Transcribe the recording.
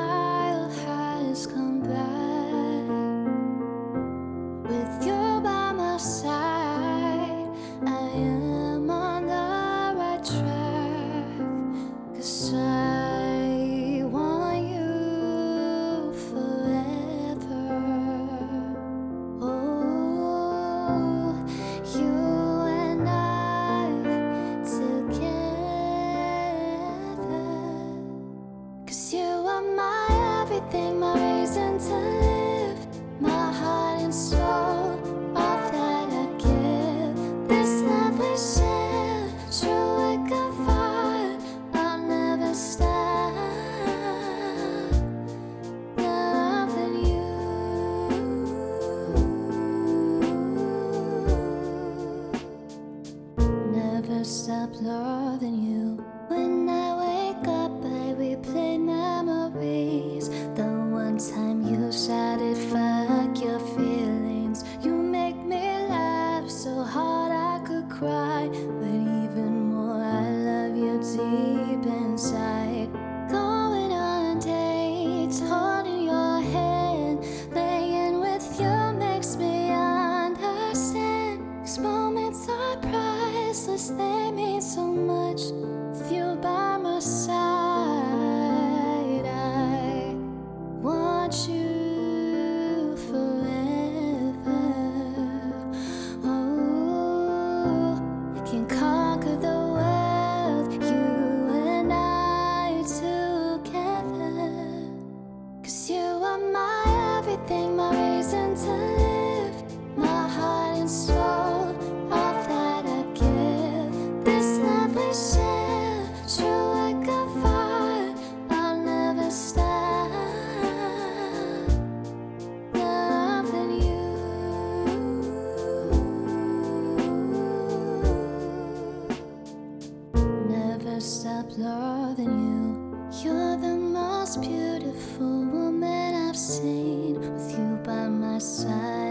smile has come back. With you by my side, I am on the right track. 'Cause I want you forever. Oh, you and I together. 'Cause you are my everything, my reason to live, my heart and soul, all that I give. This love we share, true like a fire, I'll never stop loving you. Never stop loving you. When I wake up, I replay memories. The one time you shouted, fuck your feelings. You make me laugh so hard I could cry. But even more, I love you deep inside. Going on dates, holding your hand, laying with you makes me understand. These moments are priceless, they mean so much. With you by my side, I want you forever. Oh, I can conquer the world, you and I together. 'Cause you are my everything, my reason to live, my heart and soul, all that I give. This love we share, true like a fire, I'll never stop loving you. Never stop loving you. You're the most beautiful woman I've seen. With you by my side,